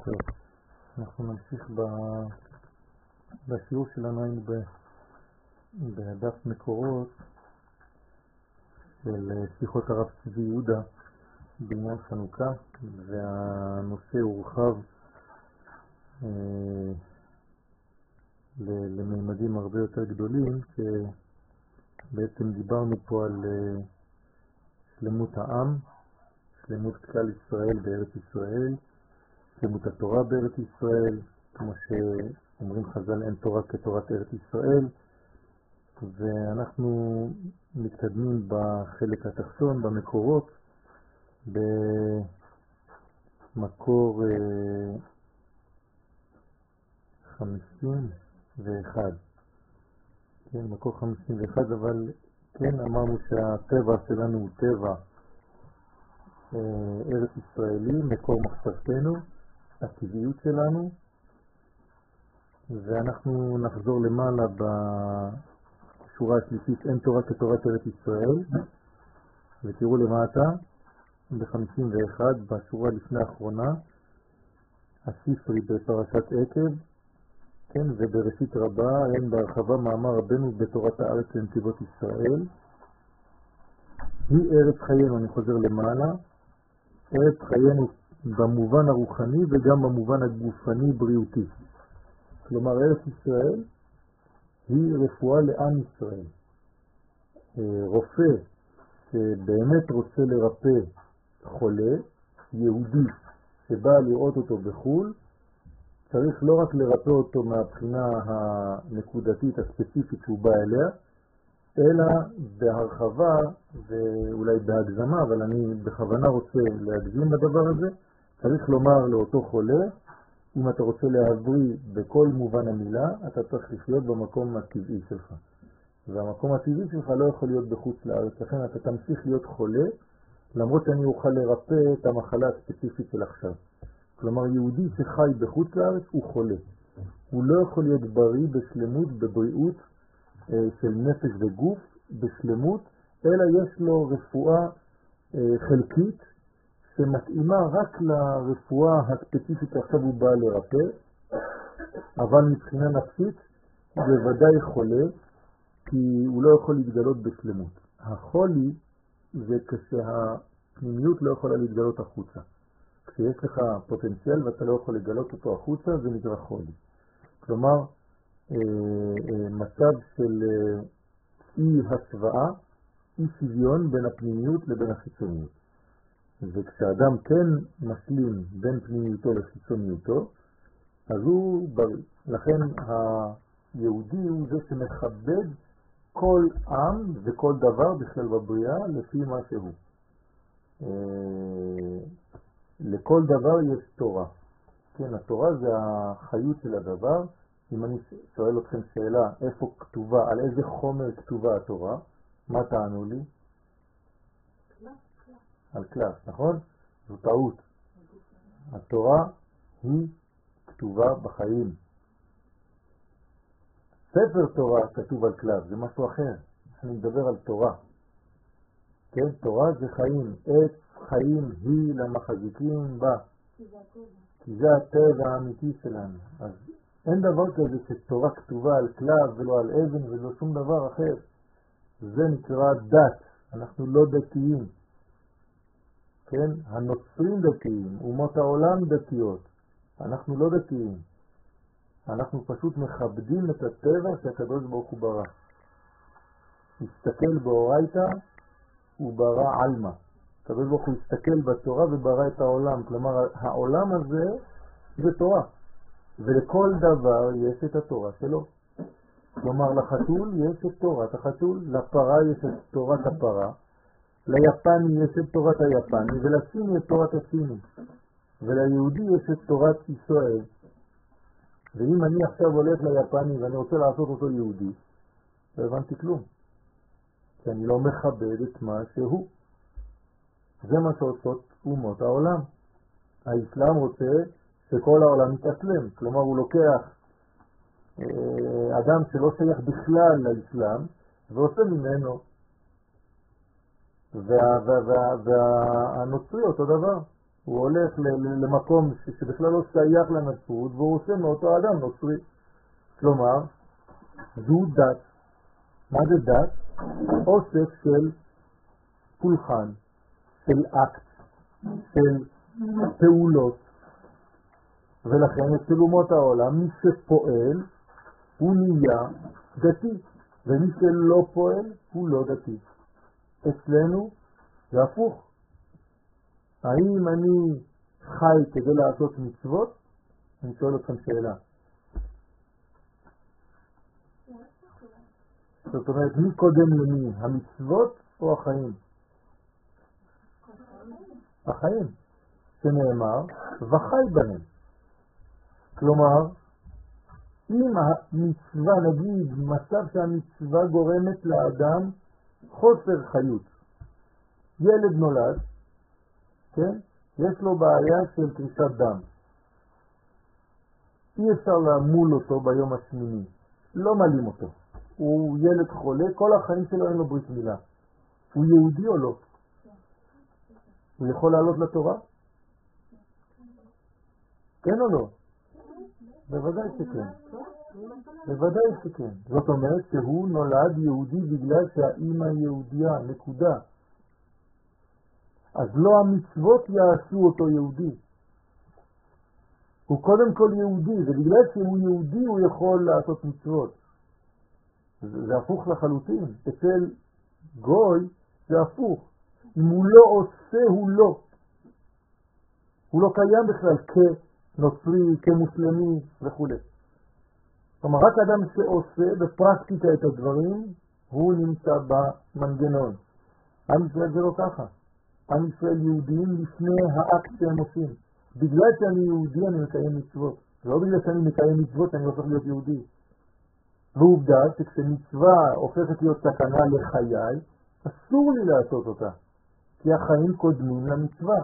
טוב, אנחנו נמשיך בשיעור שלנו. היינו בדף מקורות של שיחות הרב צבי יהודה בעניין חנוכה, והנושא הורחב לממדים הרבה יותר גדולים, שבעצם דיברנו פה על שלמות העם, שלמות כלל ישראל בארץ ישראל, שלמות התורה בארץ ישראל, כמו שאומרים חז"ל, אין תורה כתורת ארץ ישראל. ואנחנו מתקדמים בחלק התחתון, במקורות, במקור 51. כן, מקור 51, אבל כן אמרנו שהטבע שלנו הוא טבע ארץ ישראלי, מקור מחשבתנו, הטבעיות שלנו, ואנחנו נחזור למעלה בשורה השלישית, אין תורה כתורת ארץ ישראל, ותראו למטה ב-51 בשורה לפני האחרונה, הספרי בפרשת עקב, כן, ובראשית רבה אין בהרחבה מאמר רבנו בתורת הארץ לנתיבות ישראל. היא ארץ חיינו, אני חוזר למעלה, ארץ חיינו במובן הרוחני וגם במובן הגופני בריאותי. כלומר, ארץ ישראל היא רפואה לעם ישראל. רופא שבאמת רוצה לרפא חולה, יהודי שבא לראות אותו בחול, צריך לא רק לרפא אותו מהבחינה הנקודתית הספציפית שהוא בא אליה, אלא בהרחבה ואולי בהגזמה, אבל אני בכוונה רוצה להגזים בדבר הזה, צריך לומר לאותו חולה, אם אתה רוצה להבריא בכל מובן המילה, אתה צריך לחיות במקום הטבעי שלך. והמקום הטבעי שלך לא יכול להיות בחוץ לארץ, לכן אתה תמשיך להיות חולה, למרות שאני אוכל לרפא את המחלה הספציפית של עכשיו. כלומר, יהודי שחי בחוץ לארץ הוא חולה. הוא לא יכול להיות בריא בשלמות, בבריאות של נפש וגוף, בשלמות, אלא יש לו רפואה חלקית, שמתאימה רק לרפואה הספציפית שעכשיו הוא בא לרפא, אבל מבחינה נפשית הוא בוודאי חולה, כי הוא לא יכול להתגלות בשלמות. החולי זה כשהפנימיות לא יכולה להתגלות החוצה. כשיש לך פוטנציאל ואתה לא יכול לגלות אותו החוצה, זה נקרא חולי. כלומר, מצב של אי השוואה, אי שוויון בין הפנימיות לבין החיצוניות. וכשאדם כן משלים בין פנימיותו לחיצוניותו, אז הוא בריא. לכן היהודי הוא זה שמכבד כל עם וכל דבר בכלל בבריאה לפי מה שהוא. לכל דבר יש תורה. כן, התורה זה החיות של הדבר. אם אני שואל אתכם שאלה, איפה כתובה, על איזה חומר כתובה התורה, מה תענו לי? על קלף, נכון? זו טעות. התורה היא כתובה בחיים. ספר תורה כתוב על קלף, זה משהו אחר. אני מדבר על תורה. כן, תורה זה חיים. עץ חיים היא למחזיקים בה. כי זה הטבע האמיתי שלנו. אז אין דבר כזה שתורה כתובה על קלף ולא על אבן ולא שום דבר אחר. זה נקרא דת. אנחנו לא דתיים. כן? הנוצרים דתיים, אומות העולם דתיות. אנחנו לא דתיים. אנחנו פשוט מכבדים את הטבע שהקדוש ברוך הוא ברא. הסתכל באורייתא וברא עלמא. הקדוש ברוך הוא הסתכל בתורה וברא את העולם. כלומר, העולם הזה זה תורה. ולכל דבר יש את התורה שלו. כלומר, לחתול יש את תורת החתול, לפרה יש את תורת הפרה, ליפני יש את תורת היפני, ולסיני את תורת הסיני, וליהודי יש את תורת ישראל. ואם אני עכשיו הולך ליפני ואני רוצה לעשות אותו יהודי, לא הבנתי כלום, כי אני לא מכבד את מה שהוא. זה מה שעושות אומות העולם. האסלאם רוצה שכל העולם יתאסלם, כלומר הוא לוקח אדם שלא שייך בכלל לאסלאם ועושה ממנו. והנוצרי אותו דבר, הוא הולך למקום שבכלל לא שייך לנצרות, והוא עושה מאותו אדם נוצרי. כלומר, זו דת. מה זה דת? אוסף של פולחן, של אקט, של פעולות. ולכן אצל אומות העולם, מי שפועל הוא נהיה דתי, ומי שלא פועל הוא לא דתי. אצלנו זה הפוך. האם אני חי כדי לעשות מצוות? אני שואל אתכם שאלה. זאת אומרת, מי קודם למי? המצוות או החיים? החיים. שנאמר, וחי בהם. כלומר, אם המצווה, נגיד, מצב שהמצווה גורמת לאדם חוסר חיות. ילד נולד, כן? יש לו בעיה של קרישת דם. אי אפשר למול אותו ביום השמיני. לא מלים אותו. הוא ילד חולה, כל החיים שלו אין לו ברית מילה. הוא יהודי או לא? הוא יכול לעלות לתורה? כן או לא? בוודאי שכן. בוודאי שכן. זאת אומרת שהוא נולד יהודי בגלל שהאמא יהודייה, נקודה. אז לא המצוות יעשו אותו יהודי. הוא קודם כל יהודי, ובגלל שהוא יהודי הוא יכול לעשות מצוות. זה הפוך לחלוטין. אצל גוי זה הפוך. אם הוא לא עושה, הוא לא. הוא לא קיים בכלל כנוצרי, כמוסלמי וכו'. כלומר, רק אדם שעושה בפרקטיקה את הדברים, הוא נמצא במנגנון. עם ישראל זה לא ככה. עם ישראל יהודים לפני האקט שהם עושים. בגלל שאני יהודי אני מקיים מצוות. לא בגלל שאני מקיים מצוות אני הופך להיות יהודי. ועובדה שכשמצווה הופכת להיות סכנה לחיי, אסור לי לעשות אותה. כי החיים קודמים למצווה.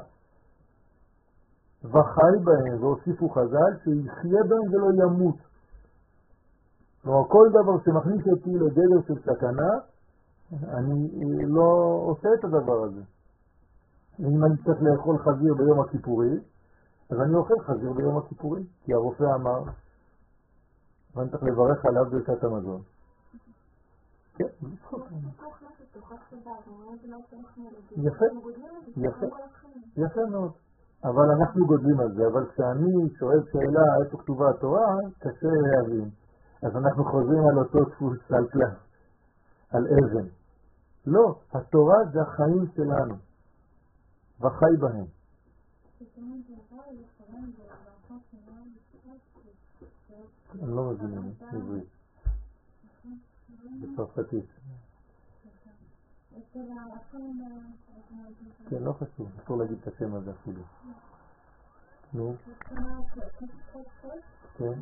וחי בהם, והוסיפו חז"ל, שיחיה בהם ולא ימות. כלומר, כל דבר שמכניס אותי לגדר של סכנה, אני לא עושה את הדבר הזה. אם אני צריך לאכול חזיר ביום הכיפורי, אז אני אוכל חזיר ביום הכיפורי, כי הרופא אמר, ואני צריך לברך עליו ברכת המזון. כן, יפה, יפה, יפה מאוד. אבל אנחנו גודלים על זה, אבל כשאני שואל שאלה איפה כתובה התורה, קשה להבין. אז אנחנו חוזרים על אותו דפוס על כלל, על אבן. לא, התורה זה החיים שלנו, וחי בהם. אני לא מבינים, עברית. בצרפתית. כן, לא חשוב, אסור להגיד את השם הזה אפילו. נו. כן.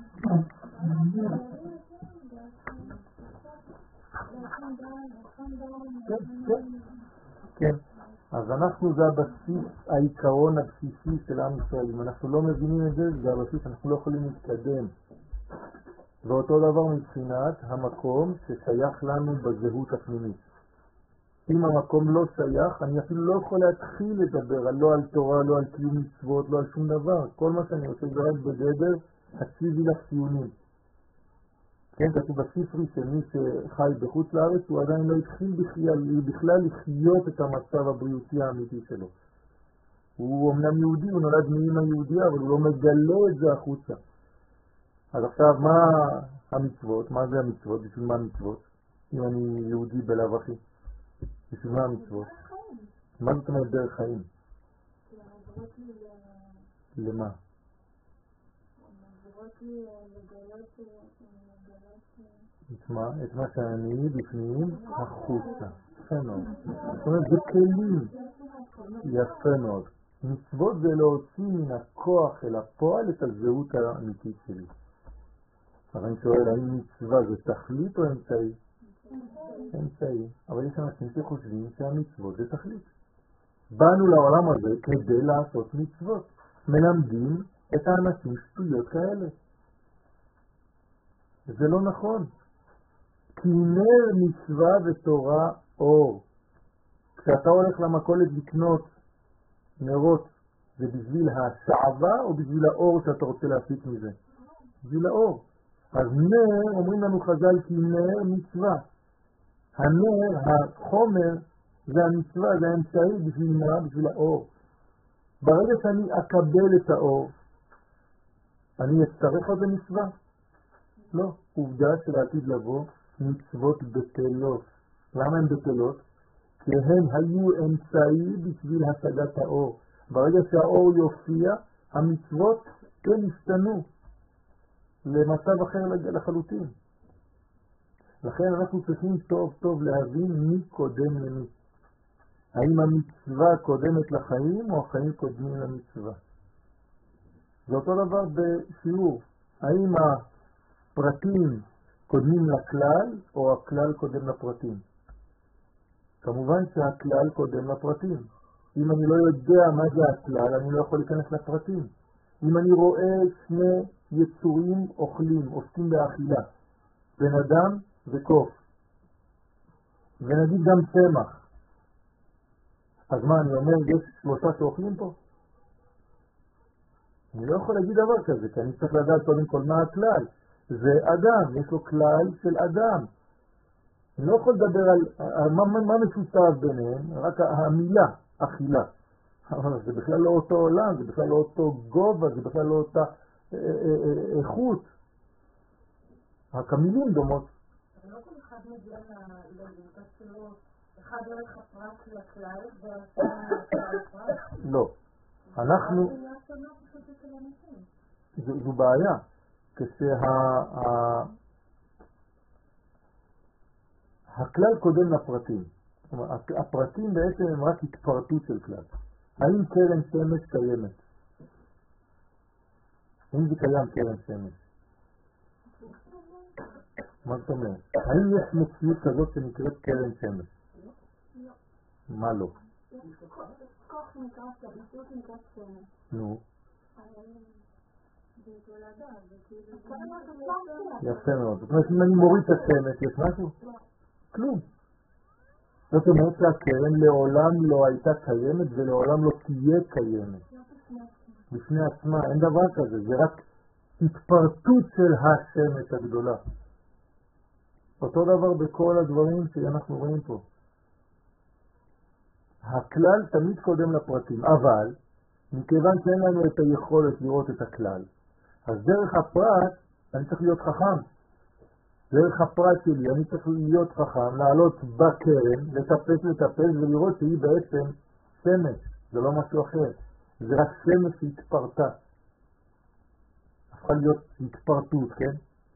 כן. אז אנחנו זה הבסיס, העיקרון הבסיסי של עם ישראל. אם אנחנו לא מבינים את זה, זה הבסיס, אנחנו לא יכולים להתקדם. ואותו דבר מבחינת המקום ששייך לנו בזהות הפנימית. אם המקום לא שייך, אני אפילו לא יכול להתחיל לדבר לא על תורה, לא על קיום מצוות, לא על שום דבר. כל מה שאני עושה זה רק בגדר, הציבי לך ציונים. כן, כתוב בספרי שמי שחי בחוץ לארץ, הוא עדיין לא התחיל בכלל לחיות את המצב הבריאותי האמיתי שלו. הוא אמנם יהודי, הוא נולד מאמא יהודיה, אבל הוא לא מגלה את זה החוצה. אז עכשיו, מה המצוות? מה זה המצוות? בשביל מה המצוות? אם אני יהודי בלב אחי. בשביל מה המצוות? מה זאת אומרת דרך חיים? למה? את מה שאני בפנים החוצה. יפה מאוד. זאת אומרת, זה כלים. יפה מאוד. מצוות זה להוציא מן הכוח אל הפועל את הזהות האמיתית שלי. אבל אני שואל, האם מצווה זה תכלית או אמצעי? אמצעי. אבל יש אנשים שחושבים שהמצוות זה תכלית. באנו לעולם הזה כדי לעשות מצוות. מלמדים את האנשים שטויות כאלה. זה לא נכון. כי נר מצווה ותורה אור. כשאתה הולך למכולת לקנות נרות זה בשביל השעבה או בשביל האור שאתה רוצה להפיק מזה? בשביל האור. אז נר, אומרים לנו חז"ל, כי נר מצווה. הנר, החומר, זה המצווה, זה האמצעי בשביל מה? בשביל האור. ברגע שאני אקבל את האור, אני אצטרך עוד מצווה? לא. עובדה שלעתיד לבוא, מצוות בטלות. למה הן בטלות? כי הן היו אמצעי בשביל השגת האור. ברגע שהאור יופיע, המצוות כן השתנו למצב אחר לחלוטין. לכן אנחנו צריכים טוב טוב להבין מי קודם למי. האם המצווה קודמת לחיים או החיים קודמים למצווה? זה אותו דבר בשיעור. האם הפרטים קודמים לכלל או הכלל קודם לפרטים? כמובן שהכלל קודם לפרטים. אם אני לא יודע מה זה הכלל, אני לא יכול להיכנס לפרטים. אם אני רואה שני יצורים אוכלים, עוסקים באכילה, בן אדם וקוף, ונגיד גם צמח, אז מה, אני אומר, יש שלושה שאוכלים פה? אני לא יכול להגיד דבר כזה, כי אני צריך לדעת קודם כל מה הכלל. זה אדם, יש לו כלל של אדם. אני לא יכול לדבר על מה משותף ביניהם, רק המילה, אכילה. אבל זה בכלל לא אותו עולם, זה בכלל לא אותו גובה, זה בכלל לא אותה איכות. רק המילים דומות. אבל לא כל אחד מגיע ללימוד שלו, אחד דרך הפרט לכלל, והשני לפרט? לא. אנחנו... זו בעיה. הכלל קודם לפרטים. הפרטים בעצם הם רק התפרטות של כלל. האם קרן שמש קיימת? האם זה קיים קרן שמש? מה זאת אומרת? האם יש מציאות כזאת שנקראת קרן שמש? לא. מה לא? כוח נקרא מציאות נקראת שמש. נו. זה תולדה, זה כאילו... יפה מאוד. זאת אומרת, אם אני מוריד את השמש, יש משהו? לא. כלום. זאת אומרת שהקרן לעולם לא הייתה קיימת ולעולם לא תהיה קיימת. בפני עצמה, אין דבר כזה, זה רק התפרטות של השמש הגדולה. אותו דבר בכל הדברים שאנחנו רואים פה. הכלל תמיד קודם לפרטים, אבל מכיוון שאין לנו את היכולת לראות את הכלל, אז דרך הפרט אני צריך להיות חכם. דרך הפרט שלי אני צריך להיות חכם, לעלות בקרן, לטפס ולראות שהיא בעצם שמש, זה לא משהו אחר. זה רק שמש שהתפרטה. הפכה להיות התפרטות, כן?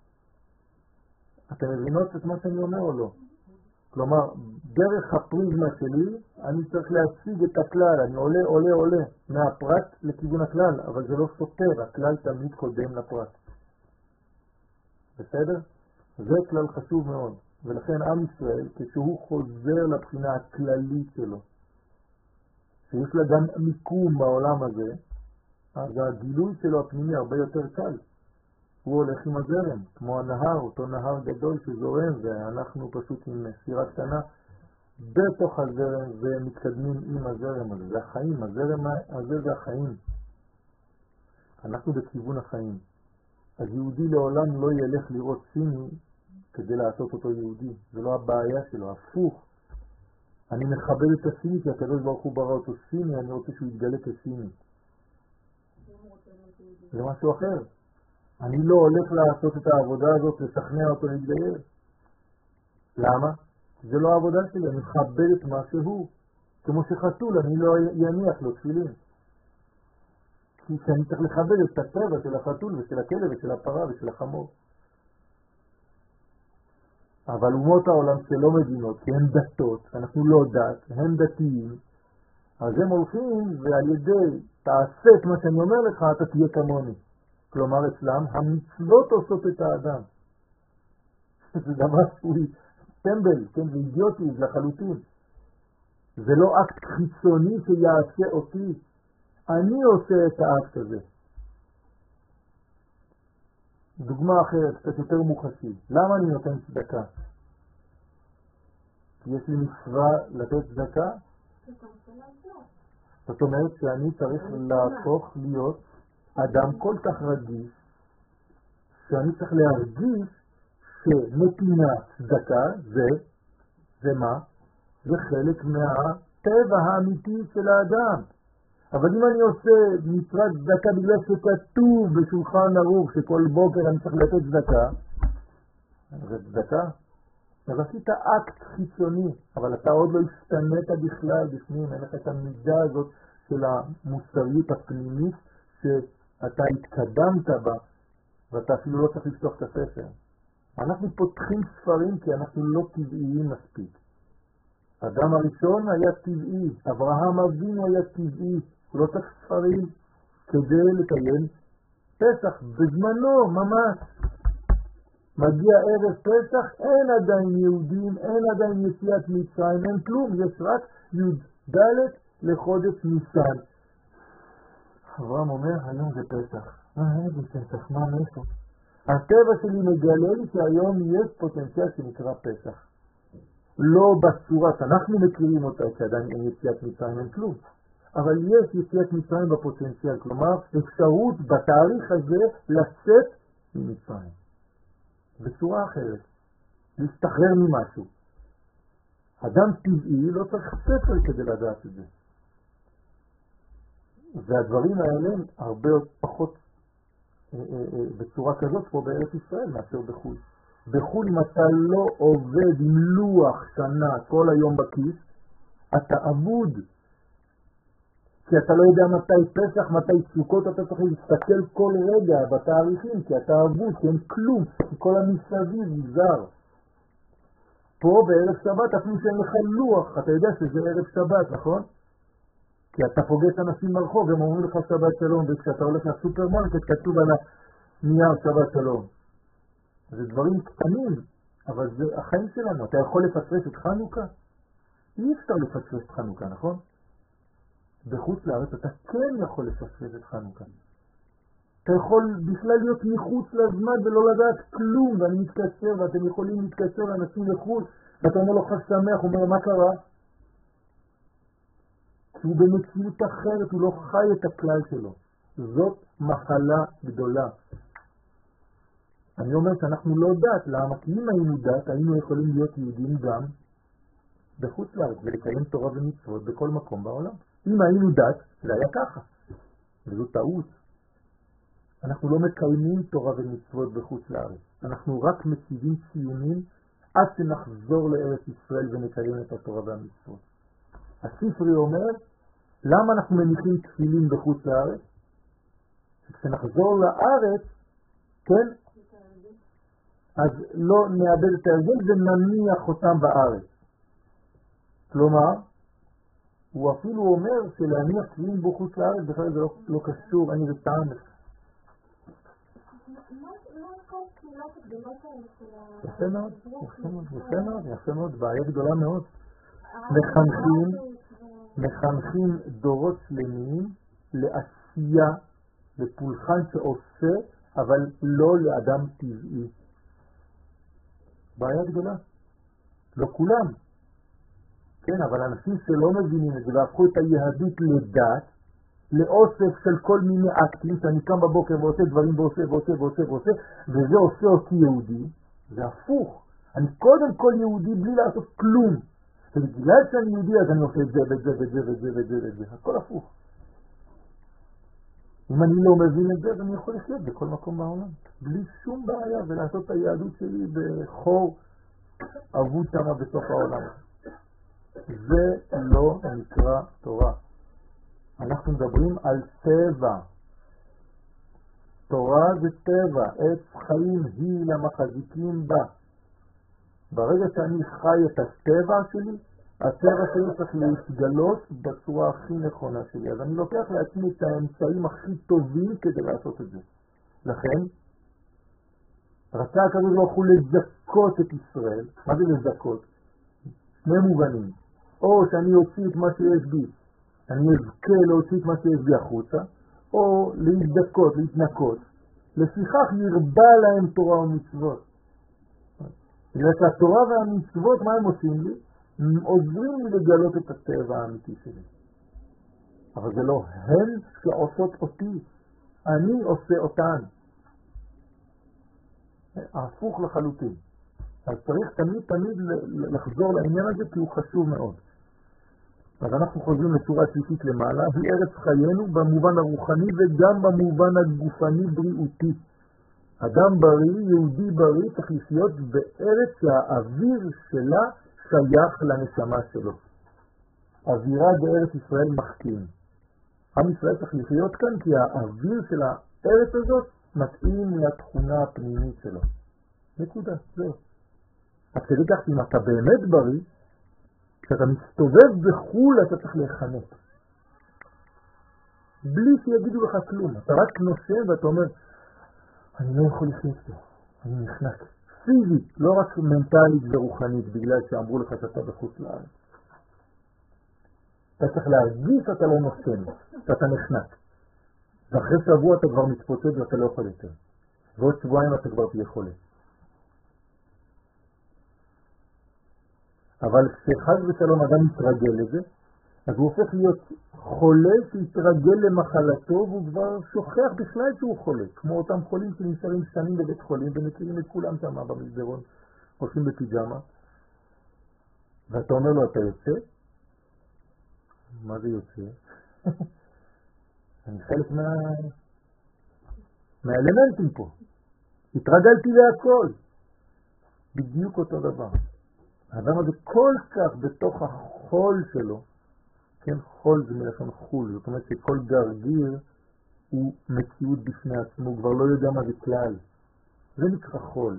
אתם מבינות את מה שאני אומר או לא? כלומר, דרך הפריזמה שלי אני צריך להשיג את הכלל, אני עולה מהפרט לכיוון הכלל, אבל זה לא סותר, הכלל תמיד קודם לפרט. בסדר? זה כלל חשוב מאוד, ולכן עם ישראל, כשהוא חוזר לבחינה הכללית שלו, שיש לה גם מיקום בעולם הזה, אז הגילוי שלו הפנימי הרבה יותר קל. הוא הולך עם הזרם, כמו הנהר, אותו נהר גדול שזורם, ואנחנו פשוט עם סירה קטנה בתוך הזרם ומתקדמים עם הזרם הזה. זה החיים, הזרם הזה זה החיים. אנחנו בכיוון החיים. אז יהודי לעולם לא ילך לראות סיני כדי לעשות אותו יהודי. זה לא הבעיה שלו, הפוך. אני מכבד את הסיני כי הקדוש ברוך הוא ברא אותו סיני, אני רוצה שהוא יתגלה כסיני. זה משהו אחר. אני לא הולך לעשות את העבודה הזאת, לשכנע אותו להתגייר. למה? זה לא העבודה שלי, אני מכבד את מה שהוא. כמו שחתול, אני לא יניח לו תפילין. כי שאני צריך לכבד את הטבע של החתול ושל הכלב ושל הפרה ושל החמור. אבל אומות העולם שלא מבינות, כי הן דתות, אנחנו לא דת, הן דתיים, אז הם הולכים ועל ידי תעשה את מה שאני אומר לך, אתה תהיה כמוני. כלומר אצלם, המצוות עושות את האדם. זה דבר שהוא טמבל, כן, זה אידיוטי לחלוטין. זה לא אקט חיצוני שיעשה אותי. אני עושה את האקט הזה. דוגמה אחרת, קצת יותר מוחשית. למה אני נותן צדקה? כי יש לי מצווה לתת צדקה? זאת אומרת שאני צריך להפוך להיות אדם כל כך רגיש, שאני צריך להרגיש שנתינה צדקה זה מה? זה חלק מהטבע האמיתי של האדם. אבל אם אני עושה מצוות צדקה בגלל שכתוב בשולחן ערוך שכל בוקר אני צריך לתת צדקה, זה צדקה? אז עשית אקט חיצוני, אבל אתה עוד לא השתנית בכלל בפנים, אין לך את המידה הזאת של המוסריות הפנימית שאתה התקדמת בה, ואתה אפילו לא צריך לפתוח את הספר. אנחנו פותחים ספרים כי אנחנו לא טבעיים מספיק. האדם הראשון היה טבעי, אברהם אבינו היה טבעי, הוא לא צריך ספרים כדי לקיים פסח בזמנו ממש. מגיע ערב פסח, אין עדיין יהודים, אין עדיין יציאת מצרים, אין כלום, יש רק י"ד לחודש ניסן. אברהם אומר, היום זה פסח. איזה פסח, מה מאיפה? הטבע שלי מגלה לי שהיום יש פוטנציאל שנקרא פסח. לא בצורה שאנחנו מכירים אותה, שעדיין אין יציאת מצרים, אין כלום. אבל יש יציאת מצרים בפוטנציאל, כלומר אפשרות בתאריך הזה לצאת ממצרים. בצורה אחרת, להסתחרר ממשהו. אדם טבעי לא צריך ספר כדי לדעת את זה. והדברים האלה הרבה פחות בצורה כזאת פה בארץ ישראל מאשר בחו"ל. בחו"ל אם אתה לא עובד עם לוח שנה כל היום בכיס, אתה אבוד. כי אתה לא יודע מתי פסח, מתי סוכות, אתה צריך להסתכל כל רגע בתאריכים, כי אתה אבוד, כי אין כלום, כי כל המסביב זר. פה בערב שבת אפילו שאין לך לוח, אתה יודע שזה ערב שבת, נכון? כי אתה פוגש אנשים ברחוב, הם אומרים לך שבת שלום, וכשאתה הולך לסופרמרקט כתוב על הנייר שבת שלום. זה דברים קטנים, אבל זה החיים שלנו. אתה יכול לפספס את חנוכה? אי אפשר לפספס את חנוכה, נכון? בחוץ לארץ אתה כן יכול לפספס את חנוכה. אתה יכול בכלל להיות מחוץ לזמן ולא לדעת כלום, ואני מתקשר, ואתם יכולים להתקשר לאנשים לחוץ, ואתה אומר לו חג שמח, הוא אומר מה קרה? כי הוא במציאות אחרת, הוא לא חי את הכלל שלו. זאת מחלה גדולה. אני אומר שאנחנו לא דת, למה? כי אם היינו דת, היינו יכולים להיות יהודים גם בחוץ לארץ, ולקיים תורה ומצוות בכל מקום בעולם. אם היינו דת, זה היה ככה. וזו טעות. אנחנו לא מקיימים תורה ומצוות בחוץ לארץ. אנחנו רק מציבים ציונים עד שנחזור לארץ ישראל ונקיים את התורה והמצוות. הספרי אומר, למה אנחנו מניחים תפילין בחוץ לארץ? כשנחזור לארץ, כן? אז לא נאבד את ההרגל ונניח אותם בארץ. כלומר, הוא אפילו אומר שלהניח תפילין בחוץ לארץ בכלל זה לא קשור, אני וטעם. יפה מאוד, יפה מאוד, בעיה גדולה מאוד. מחנכים דורות שלמים לעשייה, לפולחן שעושה, אבל לא לאדם טבעי. בעיה גדולה. לא כולם. כן, אבל אנשים שלא מבינים את זה והפכו את היהדות לדת, לאוסף של כל מיני אקטים, שאני קם בבוקר ועושה דברים ועושה, וזה עושה אותי יהודי, זה הפוך. אני קודם כל יהודי בלי לעשות כלום. ובגלל שאני יהודי אז אני עושה את זה ואת זה ואת זה ואת זה ואת זה ואת זה. הכל הפוך. אם אני לא מבין את זה, אז אני יכול לחיות בכל מקום בעולם. בלי שום בעיה, ולעשות את היהדות שלי בחור אבוד שמה בסוף העולם. זה לא נקרא תורה. אנחנו מדברים על טבע. תורה זה טבע, עץ חיים היא למחזיקים בה. ברגע שאני חי את הטבע שלי, הטבע שלי צריך להתגלות בצורה הכי נכונה שלי. אז אני לוקח לעצמי את האמצעים הכי טובים כדי לעשות את זה. לכן, רצה הקדוש ברוך הוא לזכות את ישראל. מה זה לזכות? שני מובנים. או שאני אוציא את מה שיש בי, אני אזכה להוציא את מה שיש בי החוצה, או להזדכות, להתנקות. לפיכך ירבה להם תורה ומצוות. בגלל שהתורה והמצוות, מה הם עושים לי? הם עוזרים לי לגלות את הטבע האמיתי שלי. אבל זה לא הן שעושות אותי, אני עושה אותן. הפוך לחלוטין. אז צריך תמיד לחזור לעניין הזה, כי הוא חשוב מאוד. אז אנחנו חוזרים לצורה שלישית למעלה, היא ארץ חיינו במובן הרוחני וגם במובן הגופני בריאותי. אדם בריא, יהודי בריא, צריך לחיות בארץ שהאוויר שלה שייך לנשמה שלו. אווירה בארץ ישראל מחכים. עם ישראל צריך לחיות כאן כי האוויר של הארץ הזאת מתאים לתכונה הפנימית שלו. נקודה, זהו. אז כדי כך אם אתה באמת בריא, כשאתה מסתובב בחול אתה צריך להיחנק. בלי שיגידו לך כלום. אתה רק נושם ואתה אומר, אני לא יכול לחיות פה, אני נחנק. פיזית, לא רק מנטלית ורוחנית, בגלל שאמרו לך שאתה בחוץ לארץ. אתה צריך להרגיש שאתה לא נושם, שאתה נחנק. ואחרי שבוע אתה כבר מתפוצץ ואתה לא יכול יותר. ועוד שבועיים אתה כבר תהיה חולה. אבל כשחד ושלום אדם מתרגל לזה, אז הוא הופך להיות חולה שהתרגל למחלתו, והוא כבר שוכח בכלל שהוא חולה. כמו אותם חולים שנשארים שנים בבית חולים, ומכירים את כולם שם במסדרון, הולכים בפיג'מה. ואתה אומר לו, אתה יוצא? מה זה יוצא? אני חלק מהאלמנטים פה. התרגלתי להכל. בדיוק אותו דבר. האדם הזה כל כך בתוך החול שלו, כן, חול זה מלשון חול, זאת אומרת שכל גרגיר הוא מציאות בפני עצמו, הוא כבר לא יודע מה זה כלל. זה נקרא חול.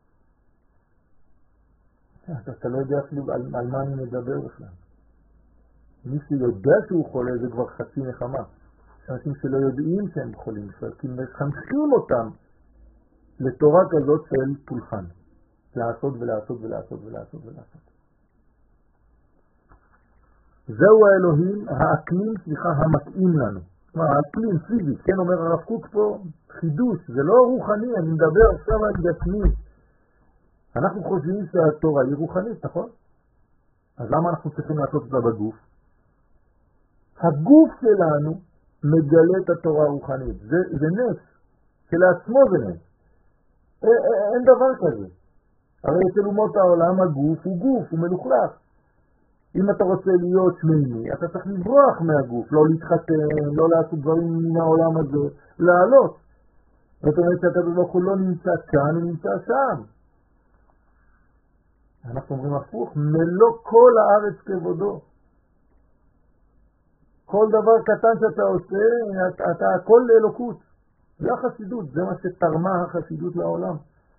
אתה לא יודע אפילו על מה אני מדבר בכלל. מי שיודע שהוא חולה זה כבר חצי נחמה. יש אנשים שלא יודעים שהם חולים בכלל, כי מחנכים אותם לתורה כזאת של פולחן. לעשות ולעשות ולעשות ולעשות ולעשות. זהו האלוהים, האקלים, המתאים לנו. כלומר, האקלים פיזית, כן, אומר הרב קוק פה, חידוש, זה לא רוחני, אני מדבר עכשיו על גשמי. אנחנו חושבים שהתורה היא רוחנית, נכון? אז למה אנחנו צריכים לעשות את זה בגוף? הגוף שלנו מגלה את התורה הרוחנית. זה נס, שלעצמו זה נס. אין דבר כזה. הרי אצל אומות העולם הגוף הוא גוף, הוא מלוכלך. אם אתה רוצה להיות שמימי, אתה צריך לברוח מהגוף, לא להתחתן, לא לעשות דברים מן העולם הזה, לעלות. זאת אומרת שאתה לא נמצא כאן, הוא נמצא שם. אנחנו אומרים הפוך, מלוא כל הארץ כבודו. כל דבר קטן שאתה עושה, אתה הכל לאלוקות. זה החסידות, זה מה שתרמה החסידות לעולם.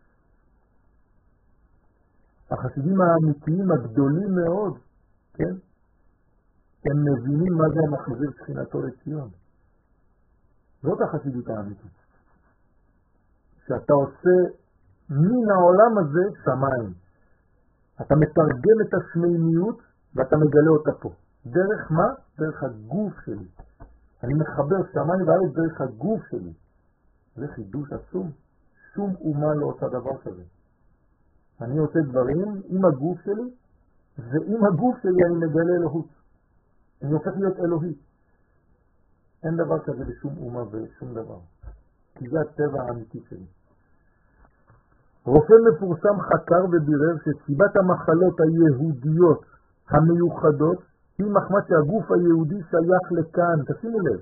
החסידים האמיתיים הגדולים מאוד, כן? הם מבינים מה זה המחזיר שכינתו לציון. זאת החסידות האמיתית. שאתה עושה מן העולם הזה שמיים. אתה מתרגם את השמימיות ואתה מגלה אותה פה. דרך מה? דרך הגוף שלי. אני מחבר שמיים וארץ דרך הגוף שלי. זה חידוש עצום. שום אומה לא עושה דבר כזה. אני עושה דברים עם הגוף שלי, ועם הגוף שלי אני מגלה אלוהות. אני הופך להיות אלוהי. אין דבר כזה בשום אומה ושום דבר. כי זה הטבע האמיתי שלי. רופא מפורסם חקר ובירר שסיבת המחלות היהודיות המיוחדות היא מחמת שהגוף היהודי שייך לכאן. תשימו לב.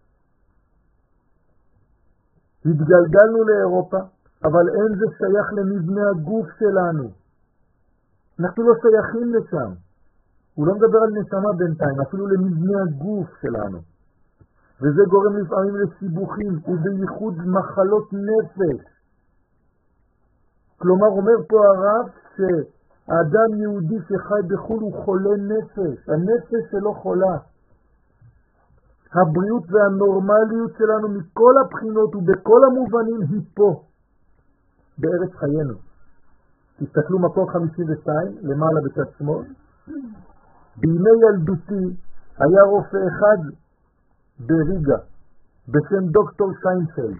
התגלגלנו לאירופה, אבל אין זה שייך למבנה הגוף שלנו. אנחנו לא שייכים לשם. הוא לא מדבר על נשמה בינתיים, אפילו למבנה הגוף שלנו. וזה גורם לפעמים לסיבוכים, ובייחוד מחלות נפש. כלומר, אומר פה הרב שהאדם יהודי שחי בחול הוא חולה נפש. הנפש שלו חולה. הבריאות והנורמליות שלנו מכל הבחינות ובכל המובנים היא פה. בארץ חיינו. תסתכלו מקור 52, למעלה בצד שמאל. בימי ילדותי היה רופא אחד בריגה, בשם דוקטור שיינפלד.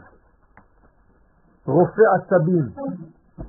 רופא עצבים.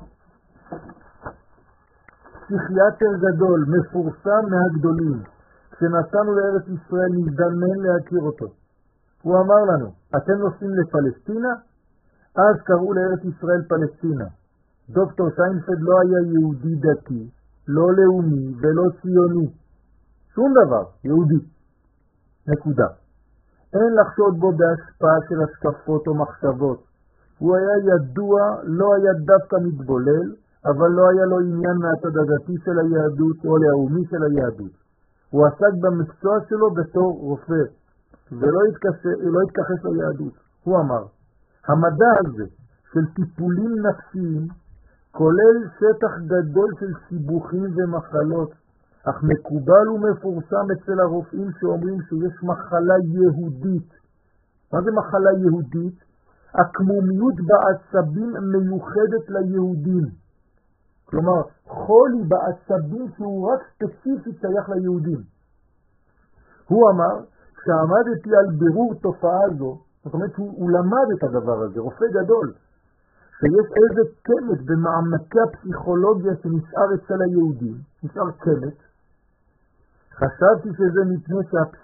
פסיכיאטר גדול, מפורסם מהגדולים. כשנסענו לארץ ישראל נזדמן להכיר אותו. הוא אמר לנו, אתם נוסעים לפלסטינה? אז קראו לארץ ישראל פלסטינה. דוקטור שיינפלד לא היה יהודי דתי, לא לאומי ולא ציוני. שום דבר, יהודי. נקודה. אין לחשוד בו בהשפעה של השקפות או מחשבות. הוא היה ידוע, לא היה דווקא מתבולל, אבל לא היה לו עניין מהצד הדתי של היהדות או לאומי של היהדות. הוא עסק במקצוע שלו בתור רופא, ולא התכחש ליהדות. הוא אמר, המדע הזה של טיפולים נפשיים כולל שטח גדול של סיבוכים ומחלות, אך מקובל ומפורסם אצל הרופאים שאומרים שיש מחלה יהודית. מה זה מחלה יהודית? הקמומיות בעצבים מיוחדת ליהודים. כלומר, חולי בעצבים שהוא רק ספציפית שייך ליהודים. הוא אמר, כשעמדתי על בירור תופעה זו, זאת אומרת שהוא למד את הדבר הזה, רופא גדול, שיש איזה קמת במעמקי הפסיכולוגיה שנשאר אצל היהודים, נשאר קמת, חשבתי שזה מפני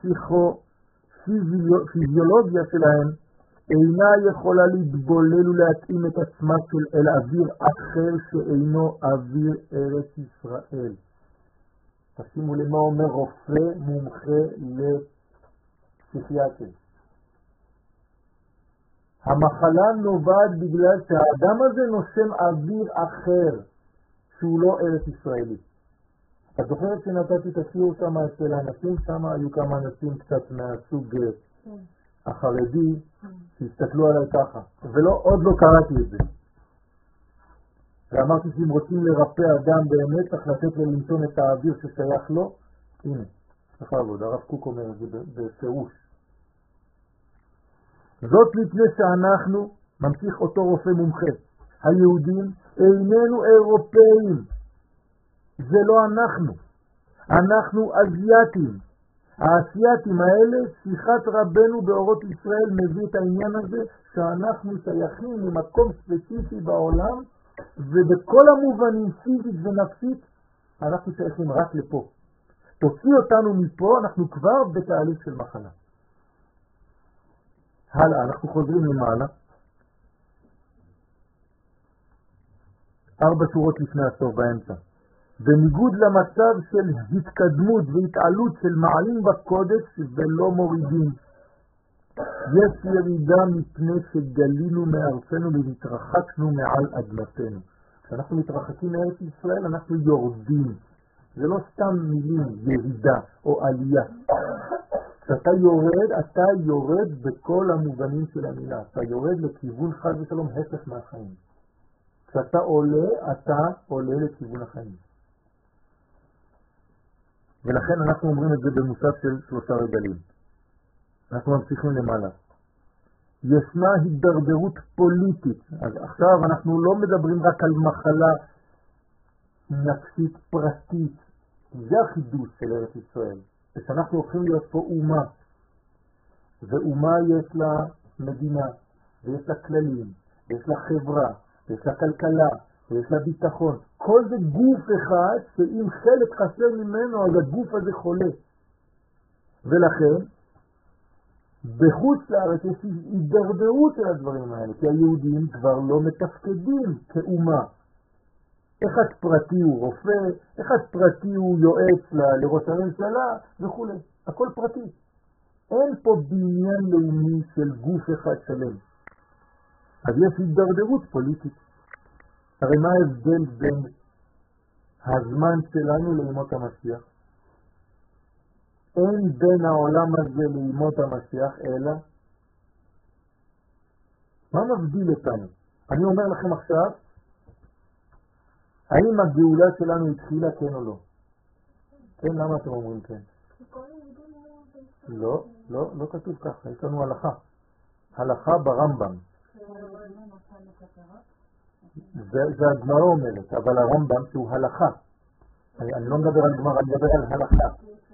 שהפסיכופיזיולוגיה שלהם אינה יכולה להתבולל ולהתאים את עצמה אל אוויר אחר שאינו אוויר ארץ ישראל. תשימו למה אומר רופא מומחה לפסיכיאטר. המחלה נובעת בגלל שהאדם הזה נושם אוויר אחר שהוא לא ארץ ישראלי. את זוכרת שנתתי את השיעור שם אצל האנשים, שם היו כמה אנשים קצת מהסוג החרדי שהסתכלו עליי ככה, עוד לא קראתי את זה. ואמרתי שאם רוצים לרפא אדם באמת צריך לתת לו לנשום את האוויר ששייך לו. הנה, צריך לעבוד, הרב קוק אומר את זה בפירוש. זאת מפני שאנחנו, ממשיך אותו רופא מומחה, היהודים איננו אירופאים. זה לא אנחנו אזייתים. האסייתים האלה, שיחת רבנו באורות ישראל מביא את העניין הזה שאנחנו שייכים למקום ספציפי בעולם, ובכל המובנים פיזית ונפשית אנחנו שייכים רק לפה. תוציא אותנו מפה, אנחנו כבר בתהליך של מחלה. הלאה, אנחנו חוזרים למעלה. 4 שורות לפני הסוף באמצע. בניגוד למצב של התקדמות והתעלות של מעלים בקודש ולא מורידים. יש ירידה מפני שגלינו מארצנו והתרחקנו מעל אדמתנו. כשאנחנו מתרחקים מארץ ישראל אנחנו יורדים. זה לא סתם מילים ירידה או עלייה. כשאתה יורד בכל המובנים של המילה. אתה יורד לכיוון חד ושלום הפך מהחיים. כשאתה עולה לכיוון החיים. ולכן אנחנו אומרים את זה במושג של 3 רגלים. אנחנו ממשיכים למעלה. ישנה הידרדרות פוליטית. אז עכשיו אנחנו לא מדברים רק על מחלה נפשית פרטית. זה החידוש של ארץ ישראל. ושאנחנו הולכים להיות פה אומה. ואומה יש לה מדינה, ויש לה כללים, ויש לה חברה, ויש לה כלכלה, ויש לה ביטחון. כל זה גוף אחד שאם חלק חסר ממנו אז הגוף הזה חולה. ולכן בחוץ לארץ יש הידרדרות של הדברים האלה, כי היהודים כבר לא מתפקדים כאומה. אחד פרטי הוא רופא, אחד פרטי הוא יועץ לראש הממשלה וכו'. הכל פרטי. אין פה בניין לאומי של גוף אחד שלם. אז יש הידרדרות פוליטית. הרי מה ההבדל בין הזמן שלנו לימות המשיח? אין בין העולם הזה לימות המשיח אלא מה מבדיל אותנו? אני אומר לכם עכשיו, האם הגאולה שלנו התחילה כן או לא? כן, למה אתם אומרים כן? לא כתוב ככה, יש לנו הלכה ברמב"ם. זה הגמרא אומרת, אבל הרמב"ם שהוא הלכה. אני לא מדבר על גמרא, אני מדבר על הלכה.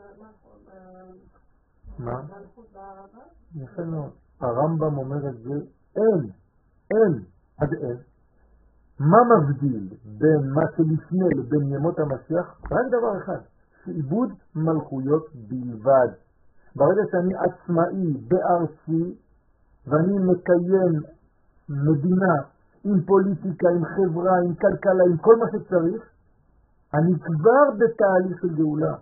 מה? יפה מאוד. הרמב"ם אומר את זה, אין, עד אין. מה מבדיל בין מה שלפני לבין ימות המשיח? רק דבר אחד, שעבוד מלכויות בלבד. ברגע שאני עצמאי בארצי, ואני מקיים מדינה עם פוליטיקה, עם חברה, עם כלכלה, עם כל מה שצריך, אני כבר בתהליך של גאולה.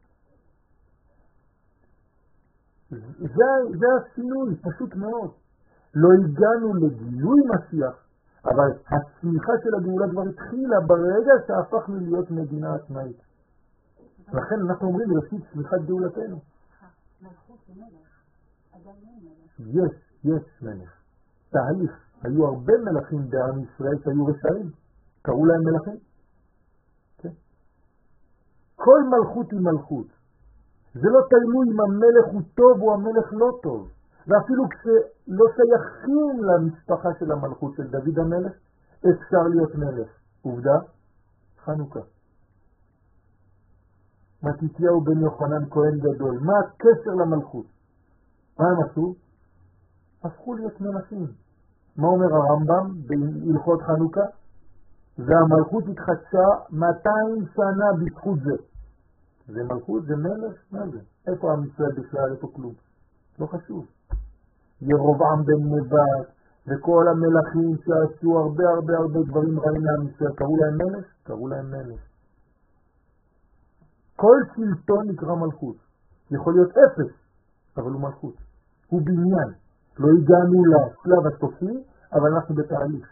זה השינוי, פשוט מאוד. לא הגענו לגילוי משיח, אבל הצמיחה של הגאולה כבר התחילה ברגע שהפכנו להיות מדינה עצמאית. לכן אנחנו אומרים ראשית צמיחת גאולתנו. יש מלך. תהליך. היו הרבה מלכים בעם ישראל שהיו רשעים. קראו להם מלכים. כן? כל מלכות היא מלכות. זה לא תלוי אם המלך הוא טוב או המלך לא טוב. ואפילו כשלא שייכים למשפחה של המלכות של דוד המלך, אפשר להיות מלך. עובדה, חנוכה. מתתיהו בן יוחנן כהן גדול. מה הקשר למלכות? מה הם עשו? הפכו להיות מלכים. מה אומר הרמב"ם בהלכות חנוכה? והמלכות התחדשה 200 שנה בזכות זה. זה מלכות, זה מלך, מה זה? איפה עם ישראל בכלל, איפה כלום? לא חשוב. ירבעם בן נבט וכל המלכים שעשו הרבה דברים רעים לעם ישראל, קראו להם מלך? קראו להם מלך. כל שלטון נקרא מלכות. יכול להיות אפס, אבל הוא מלכות. הוא בניין. לא הגענו לשלב הסופי, אבל אנחנו בתהליך.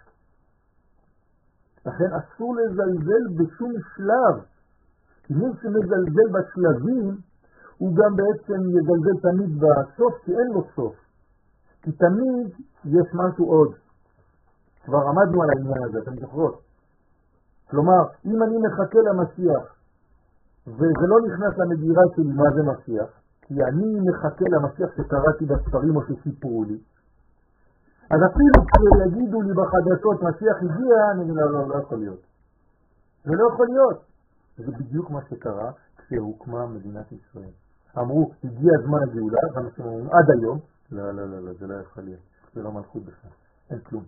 לכן אסור לזלזל בשום שלב. כי מי שמזלזל בשלבים, הוא גם בעצם יזלזל תמיד בסוף, כי אין לו סוף. כי תמיד יש משהו עוד. כבר עמדנו על העניין הזה, אתם זוכרות. כלומר, אם אני מחכה למשיח, וזה לא נכנס למגירה שלי מה זה משיח, כי אני מחכה למשיח שקראתי בספרים או שסיפרו לי, אז אפילו כשיגידו לי בחדשות משיח הגיע, אני אומר לא יכול להיות. זה לא יכול להיות. זה בדיוק מה שקרה כשהוקמה מדינת ישראל. אמרו, הגיע זמן הגאולה, ואנשים אומרים, עד היום, לא, זה לא יכול להיות. זה לא מלכות בכלל. אין כלום.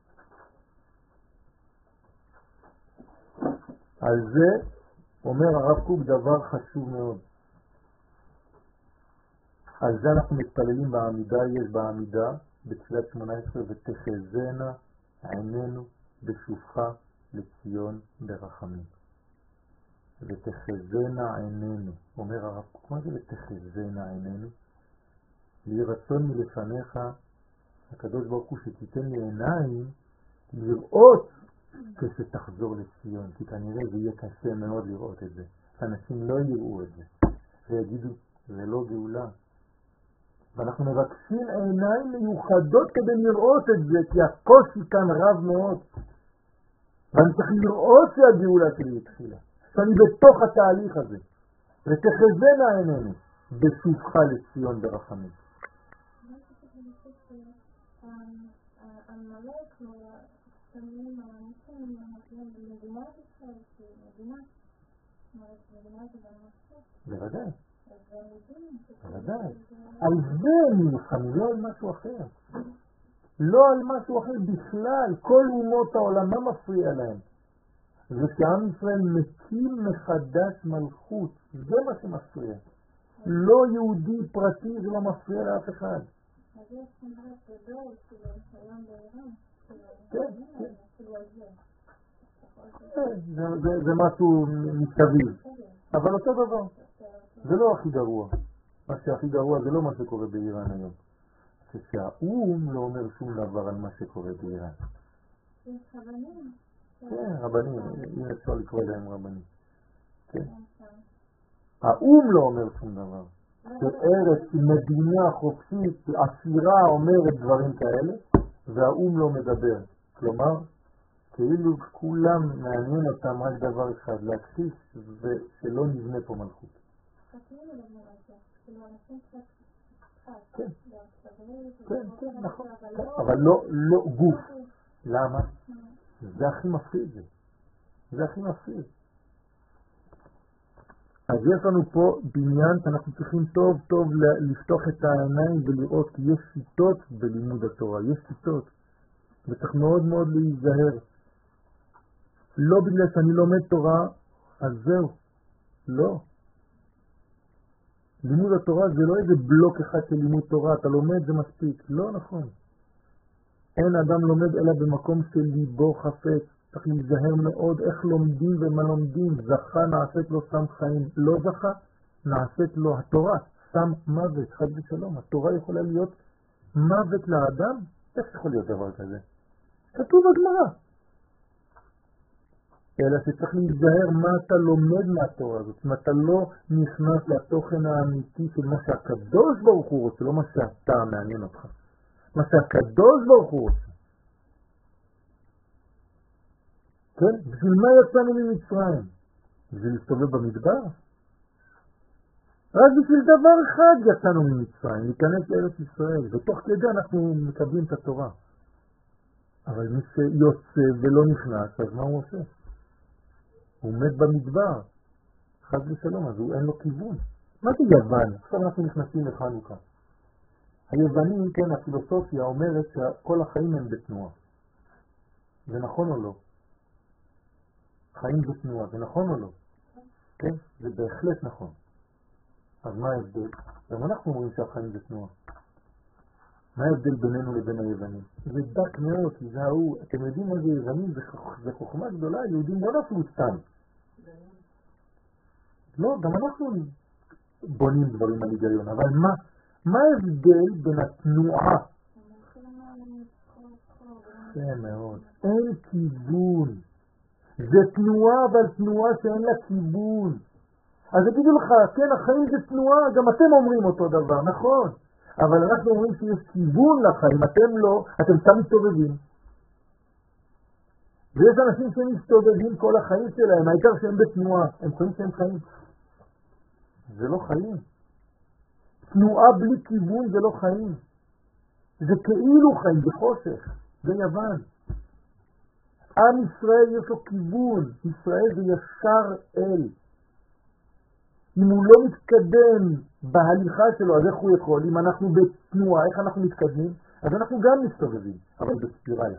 על זה אומר הרב קוק דבר חשוב מאוד. על זה אנחנו מתפללים בעמידה, יש בעמידה, בתפילת 18, ותחזנה עינינו בשובך לציון ברחמים. ותחזנה עינינו, אומר הרב קוק, מה זה ותחזנה עינינו? לי רצון מלפניך, הקדוש ברוך הוא שתיתן לי עיניים לראות כשתחזור לציון, כי כנראה זה יהיה קשה מאוד לראות את זה. אנשים לא יראו את זה, ויגידו, זה לא גאולה. ואנחנו מבקשים עיניים מיוחדות כדי לראות את זה, כי הקושי כאן רב מאוד. ואני צריך לראות שהגאולה שלי התחילה, שאני בתוך התהליך הזה. ותחזנה עינינו בשובך לציון ברחמים. המלך שמים האנשים במדינת ישראל, מדינת ישראל. בוודאי. בוודאי. על זה נלחמים, לא על משהו אחר. לא על משהו אחר בכלל. כל אומות העולם, מה מפריע להם? זה שעם ישראל מקים מחדש מלכות. זה מה שמפריע. לא יהודי פרטי, זה לא מפריע לאף אחד. אז יש סמרת גדול של היום בעירם. זה משהו מסביב. אבל אותו דבר. זה לא הכי גרוע. מה שהכי גרוע זה לא מה שקורה באיראן היום. זה שהאום לא אומר שום דבר על מה שקורה באיראן. יש רבנים. כן, רבנים. אם אפשר לקרוא להם רבנים. כן. האום לא אומר שום דבר. שארץ מדינה חופשית, עשירה אומרת דברים כאלה, והאום לא מדבר. כלומר, כאילו כולם מעניין אותם רק דבר אחד, להכחיש ושלא נבנה פה מלכות. כן, נכון. אבל לא גוף. למה? זה הכי מפחיד. זה הכי מפחיד. אז יש לנו פה בניין שאנחנו צריכים טוב טוב לפתוח את העיניים ולראות, כי יש שיטות בלימוד התורה, יש שיטות. וצריך מאוד מאוד להיזהר. לא בגלל שאני לומד תורה, אז זהו. לא. לימוד התורה זה לא איזה בלוק אחד של לימוד תורה, אתה לומד זה מספיק. לא נכון. אין אדם לומד אלא במקום של ליבו חפץ. צריך להיזהר מאוד איך לומדים ומה לומדים. זכה נעשית לו סם חיים, לא זכה נעשית לו התורה סם מוות, חד ושלום. התורה יכולה להיות מוות לאדם? איך יכול להיות דבר כזה? כתוב בגמרא. אלא שצריך להיזהר מה אתה לומד מהתורה הזאת. אם אתה לא נכנס לתוכן האמיתי של מה שהקדוש ברוך הוא רוצה, לא מה שאתה מעניין אותך. מה שהקדוש ברוך הוא רוצה. כן? בשביל מה יצאנו ממצרים? בשביל להסתובב במדבר? רק בשביל דבר אחד יצאנו ממצרים, להיכנס לארץ ישראל, ותוך כדי אנחנו מקבלים את התורה. אבל מי שיוצא ולא נכנס, אז מה הוא עושה? הוא מת במדבר, חד ושלום, אז אין לו כיוון. מה זה יוון? עכשיו אנחנו נכנסים לחנוכה. היוונים, כן, הפילוסופיה אומרת שכל החיים הם בתנועה. זה נכון או לא? חיים בתנועה, זה נכון או לא? כן, זה בהחלט נכון. אז מה ההבדל? גם אנחנו אומרים שהחיים זה תנועה. מה ההבדל בינינו לבין היוונים? זה דק מאוד, תיזהרו. אתם יודעים מה זה יוונים? זה חוכמה גדולה, יהודים לא נפלו סתם. לא, גם אנחנו בונים דברים על היגיון, אבל מה ההבדל בין התנועה? זה מאוד. אין כיוון. זה תנועה, אבל תנועה שאין לה כיוון. אז יגידו לך, כן, החיים זה תנועה, גם אתם אומרים אותו דבר, נכון. אבל אנחנו אומרים שיש כיוון לחיים, אתם לא, אתם סתם מסתובבים. ויש אנשים שמסתובבים כל החיים שלהם, העיקר שהם בתנועה, הם חושבים שהם חיים. זה לא חיים. תנועה בלי כיוון זה לא חיים. זה כאילו חיים, זה חושך, זה יוון. עם ישראל יש לו כיוון, ישראל זה ישר אל. אם הוא לא מתקדם בהליכה שלו, אז איך הוא יכול? אם אנחנו בתנועה, איך אנחנו מתקדמים? אז אנחנו גם מסתובבים, אבל בספירלה.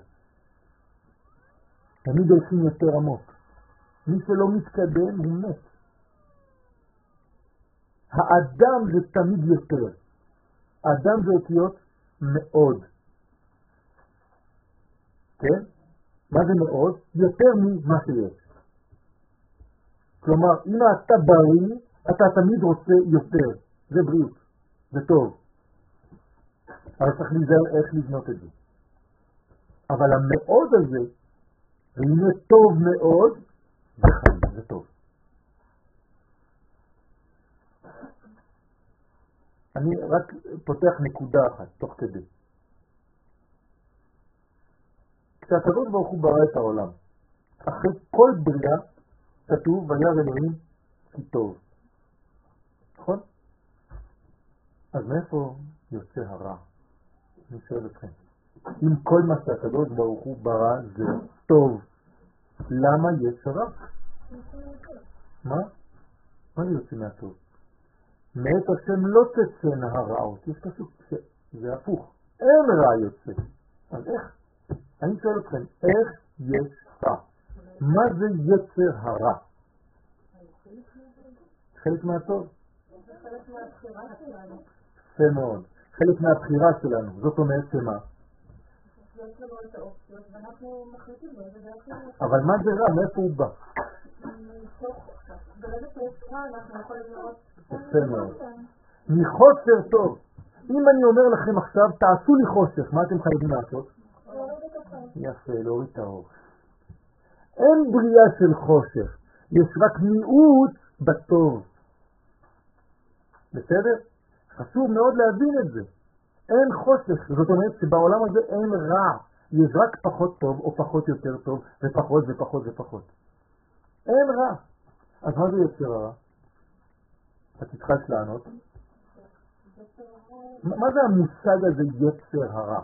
תמיד הולכים יותר עמוק. מי שלא מתקדם הוא מת. האדם זה תמיד יותר. האדם זה אותיות מאוד. כן? מה זה מאוד? יותר ממה שיש. כלומר, אם אתה בריא, אתה תמיד רוצה יותר. זה בריאות. זה טוב. אבל צריך להיזהר איך לבנות את זה. אבל המאוד הזה, והנה טוב מאוד, זה חיים, זה טוב. אני רק פותח נקודה אחת, תוך כדי. כשהקדוש ברוך הוא ברא את העולם, אחרי כל בריאה, כתוב, וירא אלוהים כי טוב. נכון? אז מאיפה יוצא הרע? אני שואל אתכם. אם כל מה שהקדוש ברוך הוא ברא זה טוב, למה יש רע? מה? מה יוצא מהטוב? מאת השם לא תצאנה הרעות. יש פשוט, זה הפוך. אין רע יוצא. אז איך? אני שואל אתכם, איך יש רע? מה זה יצר הרע? חלק מהטוב. חלק מהבחירה שלנו. יפה מאוד. חלק מהבחירה שלנו. זאת אומרת שמה? יש לנו את האופציות ואנחנו מחליטים באיזה דרך לנו. אבל מה זה רע? מאיפה הוא בא? ברגע שיש רע אנחנו יכולים לראות. יפה מאוד. מחוסר טוב. אם אני אומר לכם עכשיו, תעשו לי חושך, מה אתם חייבים לעשות? יפה, להוריד את האור. אין בריאה של חושך. יש רק מיעוט בטוב. בסדר? חשוב מאוד להבין את זה. אין חושך, זאת אומרת שבעולם הזה אין רע. יש רק פחות טוב או פחות יותר טוב ופחות ופחות ופחות. אין רע. אז מה זה יצר הרע? את התחלת לענות. מה זה המושג הזה יצר הרע?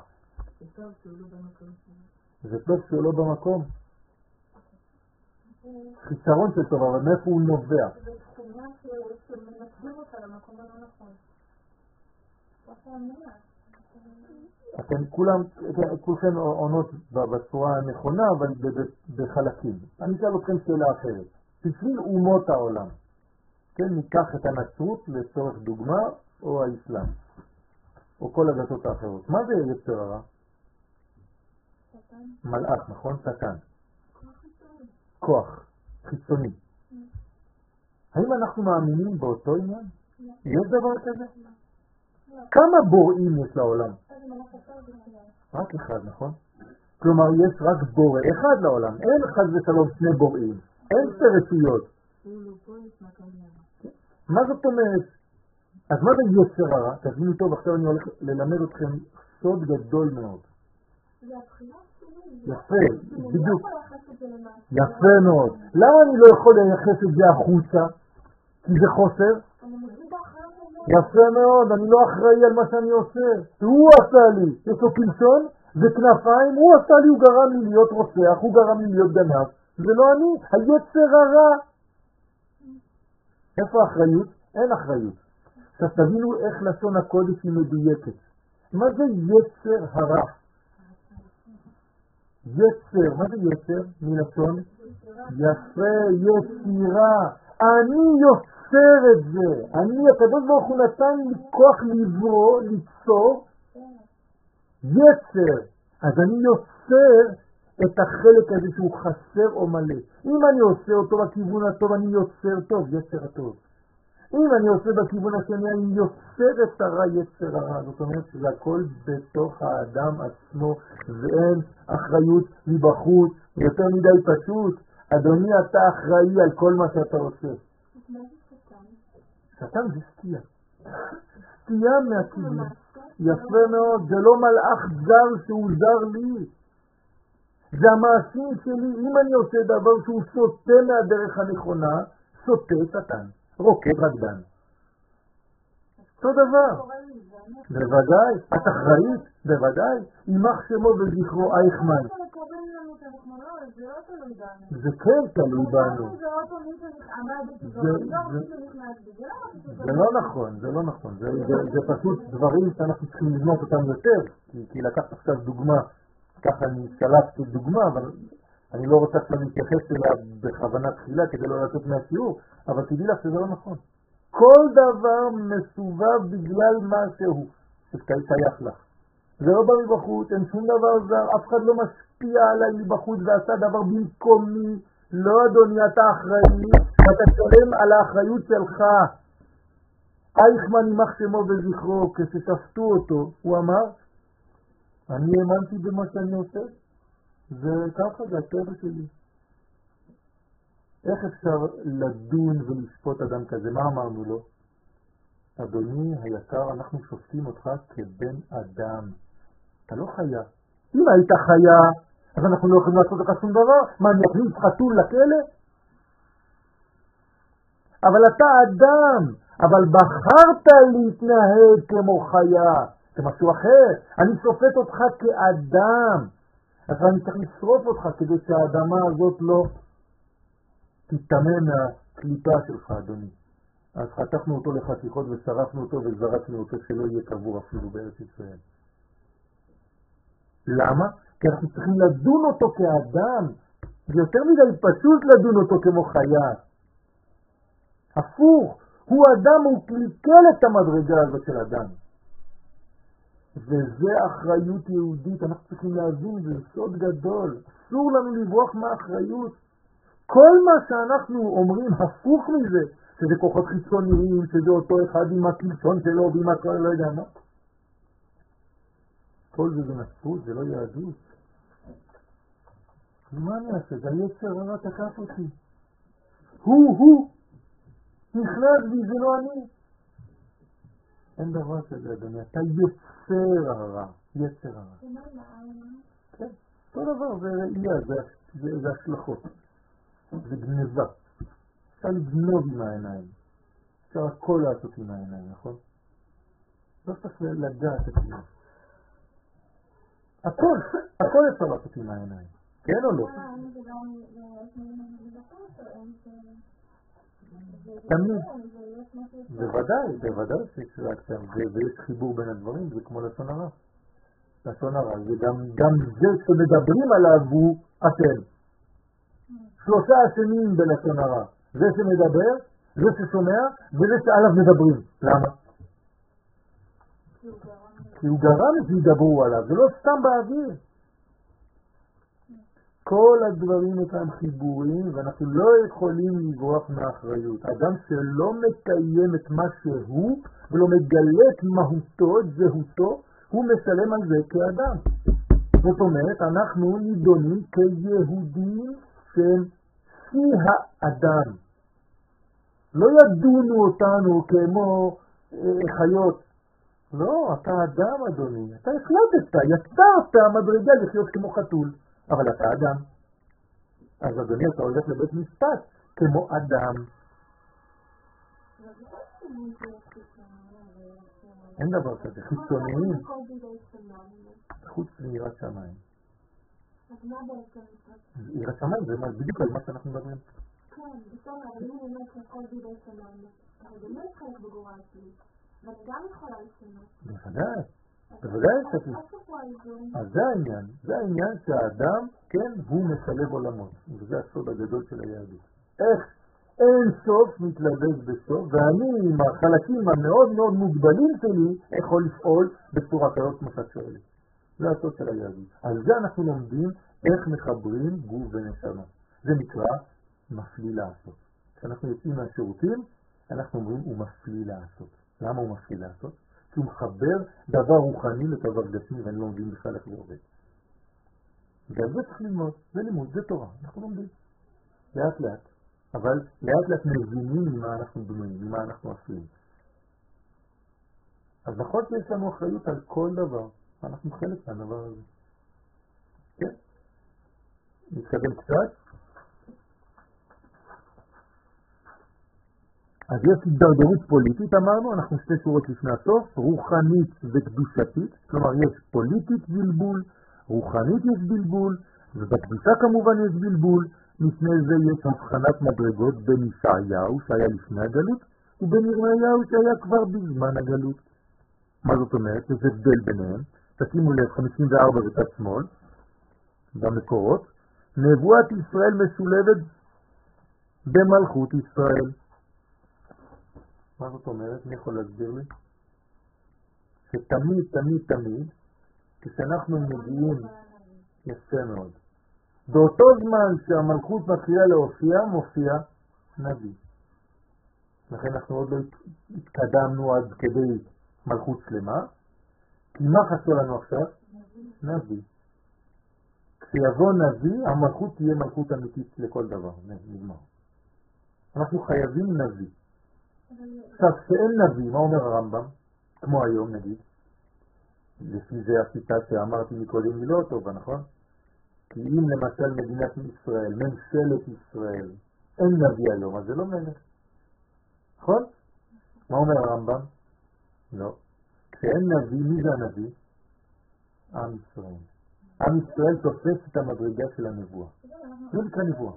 זה טוב שהוא לא במקום. חיסרון של טוב, אבל מאיפה הוא נובע? זה תכונה שמנצבים אותה למקום הלא נכון. אתם כולכם עונות בצורה הנכונה, אבל בחלקים. אני אשאל אתכם שאלה אחרת. בשביל אומות העולם, כן, ניקח את הנצרות לצורך דוגמה, או האסלאם, או כל הדתות האחרות. מה זה יצר הרע? מלאך, נכון? שטן. כוח חיצוני. האם אנחנו מאמינים באותו עניין? יש דבר כזה? כמה בוראים יש לעולם? רק אחד, נכון? כלומר, יש רק בורא אחד לעולם. אין אחד ושלום שני בוראים. אין סרטיות. מה זאת אומרת? אז מה זה יצר הרע? תבינו טוב, עכשיו אני הולך ללמד אתכם סוד גדול מאוד. יפה, בדיוק. יפה מאוד. למה אני לא יכול לייחס את זה החוצה? כי זה חוסר? יפה מאוד, אני לא אחראי על מה שאני עושה. הוא עשה לי, יש לו קלשון וכנפיים, הוא עשה לי, הוא גרם לי להיות רוצח, הוא גרם לי להיות גנב. זה לא אני, היצר הרע. איפה האחריות? אין אחריות. עכשיו תבינו איך לשון הקודש היא מדויקת. מה זה יצר הרע? יצר, מה זה יצר? מלשון? יפה, יצירה. אני יוצר את זה. אני, הקדוש ברוך הוא נתן לי כוח לברוא, ליצור. יצר. אז אני יוצר את החלק הזה שהוא חסר או מלא. אם אני עושה אותו בכיוון הטוב, אני יוצר טוב, יצר הטוב. אם אני עושה בכיוון השני, אני יוצר את הרע, יצר הרע. זאת אומרת שזה הכל בתוך האדם עצמו, ואין אחריות מבחוץ, יותר מדי פשוט. אדוני, אתה אחראי על כל מה שאתה עושה. שטן זה סטייה. סטייה מהכיוון. יפה מאוד, זה לא מלאך זר שהוא זר לי. זה המעשים שלי. אם אני עושה דבר שהוא סוטה מהדרך הנכונה, סוטה שטן. רוקד רקדן. אותו דבר. בוודאי, את אחראית, בוודאי. יימח שמו וזכרו אייכמן. זה כן תלוי בנו. זה לא נכון, זה לא נכון. זה פשוט דברים שאנחנו צריכים לבנות אותם יותר. כי לקחת עכשיו דוגמה, ככה אני שלפתי דוגמה, אבל אני לא רוצה שאני להתייחס אליה בכוונה תחילה כדי לא לצאת מהשיעור, אבל תדעי לך שזה לא נכון. כל דבר מסובב בגלל מה שהוא, שתייך לך. זה לא בא מבחוץ, אין שום דבר זר, אף אחד לא משפיע עליי מבחוץ ועשה דבר במקומי. לא אדוני, אתה אחראי, ואתה שלם על האחריות שלך. אייכמן יימח שמו וזכרו, כששפטו אותו, הוא אמר, אני האמנתי במה שאני עושה. זה ככה, זה הטבע שלי. איך אפשר לדון ולשפוט אדם כזה? מה אמרנו לו? אדוני היקר, אנחנו שופטים אותך כבן אדם. אתה לא חיה. אם היית חיה, אז אנחנו לא יכולים לעשות לך שום דבר. מה, אני אכניס חתול לכלא? אבל אתה אדם, אבל בחרת להתנהג כמו חיה. זה משהו אחר. אני שופט אותך כאדם. אז אני צריך לשרוף אותך כדי שהאדמה הזאת לא תתאמן מהקליפה שלך, אדוני. אז חתכנו אותו לחתיכות ושרפנו אותו וזרקנו אותו שלא יהיה קבור אפילו בארץ ישראל. למה? כי אנחנו צריכים לדון אותו כאדם. זה יותר מדי פשוט לדון אותו כמו חיה. הפוך, הוא אדם, הוא קלקל את המדרגה הזאת של אדם. וזה אחריות יהודית, אנחנו צריכים להבין, זה סוד גדול. אסור לנו לברוח מהאחריות. כל מה שאנחנו אומרים הפוך מזה, שזה כוחות חיצוניים, שזה אותו אחד עם הקלשון שלו ועם הכל, לא יודע מה. כל זה נצרות, זה לא יהדות. מה אני אעשה? זה היצר הרע תקף אותי. הוא נכנס בי, זה לא אני. אין דבר כזה, אדוני, אתה יצר הרע, יצר הרע. כן, אותו דבר, זה ראייה, זה השלכות. זה גנבה. אפשר לגנוב עם העיניים. אפשר הכל לעשות עם העיניים, נכון? לא צריך לדעת את זה. הכל אפשר לעשות עם העיניים. כן או לא? תמיד. בוודאי שיש ריאקציה, ויש חיבור בין הדברים, זה כמו לשון הרע. לשון הרע, וגם זה שמדברים עליו הוא אתם. 3 אשמים בלשון הרע. זה שמדבר זה ששומע וזה שעליו מדברים. למה? כי הוא גרם שידברו עליו, זה לא סתם באוויר. כל הדברים אותם חיבורים, ואנחנו לא יכולים לברוח מהאחריות. אדם שלא מקיים את מה שהוא, ולא מגלה את מהותו, את זהותו, הוא משלם על זה כאדם. זאת אומרת, אנחנו נידונים כיהודים שהם שיא האדם. לא ידונו אותנו כמו חיות. לא, אתה אדם, אדוני. אתה החלטת, יצרת מדרגה לחיות כמו חתול. אבל אתה אדם. אז אדוני, אתה הולך לבית משפט כמו אדם. אין דבר כזה, חיצוניים. חוץ מיראת שמיים. יראת שמיים זה בדיוק על מה שאנחנו מדברים. כן, בסדר, אני אומרת שהכל בידי שמיים. אבל באמת חלק בגורל שלי. ואת גם יכולה לשנות. בוודאי. בוודאי שתגיד. אז זה העניין שהאדם, כן, הוא משלב עולמות. וזה הסוד הגדול של היהדות. איך אין סוף מתלבש בסוף, ואני עם החלקים המאוד מאוד מוגבלים שלי, יכול לפעול בצורה כזאת כמו שאת שואלת. זה הסוד של היהדות. על זה אנחנו לומדים איך מחברים גוף ונשמה. זה נקרא מפליא לעשות. כשאנחנו יוצאים מהשירותים, אנחנו אומרים הוא מפליא לעשות. למה הוא מפליא לעשות? כי הוא מחבר דבר רוחני לדבר גשמי, ואני לא מבין בכלל איך זה עובד. גם זה צריך ללמוד, זה לימוד, זה תורה, אנחנו לומדים. לאט לאט. אבל לאט לאט מבינים ממה אנחנו בנויים, ממה אנחנו עושים. אז נכון שיש לנו אחריות על כל דבר, אנחנו חלק מהדבר הזה. כן? נתקדם קצת. אז יש הידרדרות פוליטית, אמרנו, אנחנו שתי שורות לפני הסוף, רוחנית וקדושתית, כלומר יש פוליטית בלבול, רוחנית יש בלבול, ובקדושה כמובן יש בלבול, לפני זה יש הבחנת מדרגות בין ישעיהו שהיה לפני הגלות, ובין ירמיהו שהיה כבר בזמן הגלות. מה זאת אומרת? יש הבדל ביניהם, תשימו לב 54 בצד שמאל, במקורות, נבואת ישראל משולבת במלכות ישראל. מה זאת אומרת? מי יכול להסביר לי? שתמיד, תמיד, תמיד, כשאנחנו מגיעים, יפה מאוד. באותו זמן שהמלכות מתחילה להופיע, מופיע נביא. לכן אנחנו עוד לא התקדמנו עד כדי מלכות שלמה, כי מה חסר לנו עכשיו? נביא. כשיבוא נביא, המלכות תהיה מלכות אמיתית לכל דבר. נגמר. אנחנו חייבים נביא. עכשיו, כשאין נביא, מה אומר הרמב"ם? כמו היום נגיד. לפי זה השיטה שאמרתי מקודם היא לא טובה, נכון? כי אם למשל מדינת ישראל, ממשלת ישראל, אין נביא היום, אז זה לא מלך. נכון? מה אומר הרמב"ם? לא. כשאין נביא, מי זה הנביא? עם ישראל. עם ישראל תופס את המדרגה של הנבואה. זה נקרא נבואה.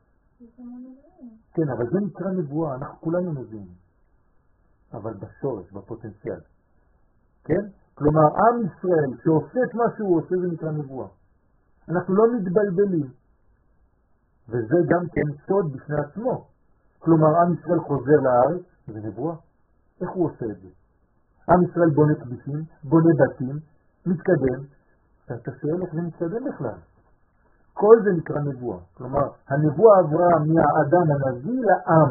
כן, אבל זה נקרא נבואה, אנחנו כולנו נביאים. אבל בשורש, בפוטנציאל. כן? כלומר, עם ישראל שעושה את מה שהוא עושה, זה נקרא נבואה. אנחנו לא מתבלבלים. וזה גם כן סוד בפני עצמו. כלומר, עם ישראל חוזר לארץ, זה נבואה. איך הוא עושה את זה? עם ישראל בונה כבישים, בונה בתים, מתקדם. אתה שואל איך זה מתקדם בכלל. כל זה נקרא נבואה. כלומר, הנבואה עברה מהאדם הנביא לעם.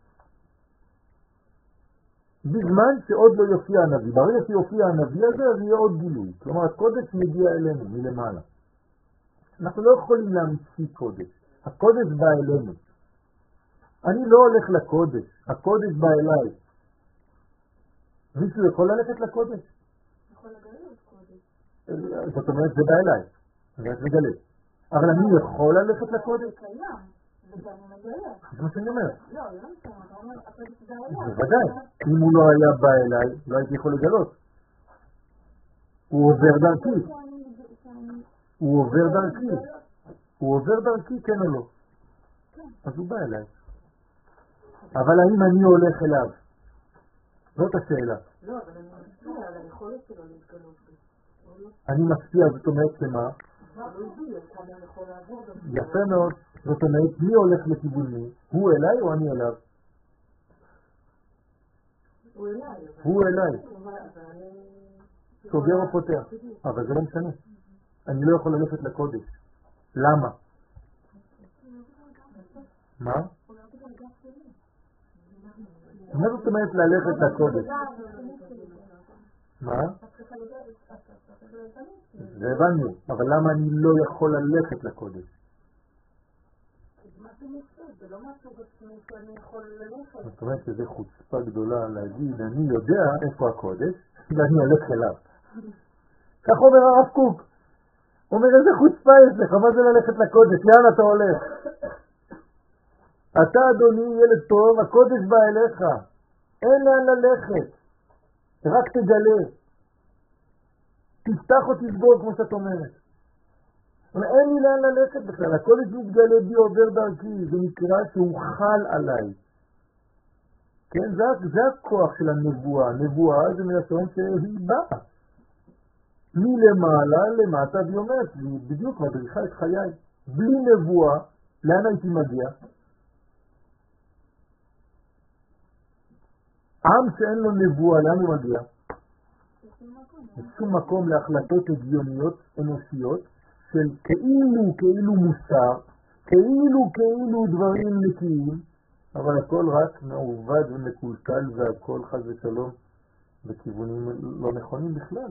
בזמן שעוד לא יופיע הנביא. ברגע שיופיע הנביא הזה, אז יהיה עוד גילוי. כלומר, הקודש מגיע אלינו מלמעלה. אנחנו לא יכולים להמציא קודש. הקודש בא אלינו. אני לא הולך לקודש. הקודש בא אליי. מישהו יכול ללכת לקודש? יכול לגלות קודש. זאת אומרת, זה בא אליי. אני רק מגלה. אבל אני יכול ללכת לקודש? זה קיים. וזה אני מגלה. זה מה שאני אומר. לא, לא מסתיים. אתה אומר, הקודש בא אליי. בוודאי. אם הוא לא היה בא אליי, לא הייתי יכול לגלות. הוא עובר דרכי. הוא עובר דרכי. הוא עובר דרכי, כן או לא? אז הוא בא אליי. אבל האם אני הולך אליו? זאת השאלה. לא, אבל אני משפיע על היכולת שלו להתגלות. אני משפיע, זאת אומרת שמה? יפה מאוד. זאת אומרת, מי הולך לכיוון מי? הוא אליי או אני אליו? הוא אליי. סוגר או פותח. אבל זה לא משנה. אני לא יכול ללכת לקודש. למה? מה? מה זאת אומרת ללכת לקודש? מה? זה הבנו, אבל למה אני לא יכול ללכת לקודש? זה לא משהו עצמי שאני יכול ללכת. זאת אומרת שזה חוצפה גדולה להגיד, אני יודע איפה הקודש ואני הולך אליו. כך אומר הרב קוק. הוא אומר, איזה חוצפה יש לך, מה זה ללכת לקודש? לאן אתה הולך? אתה אדוני ילד טוב, הקודש בא אליך. אין לאן ללכת. רק תגלה. תפתח או תסגור כמו שאת אומרת. אין לי לאן ללכת בכלל. הקודש מתגלה בי עובר דרכי. זה נקרא שהוא חל עליי. כן, זה הכוח של הנבואה. הנבואה זה מלשון שהיא באה. מלמעלה למטה והיא אומרת, היא בדיוק מדריכה את חיי. בלי נבואה, לאן הייתי מגיע? עם שאין לו נבואה, לאן הוא מגיע? בשום מקום להחלטות הגיוניות אנושיות של כאילו מוסר, כאילו דברים נקיים, אבל הכל רק מעובד ומקולקל והכל חס ושלום בכיוונים לא נכונים בכלל.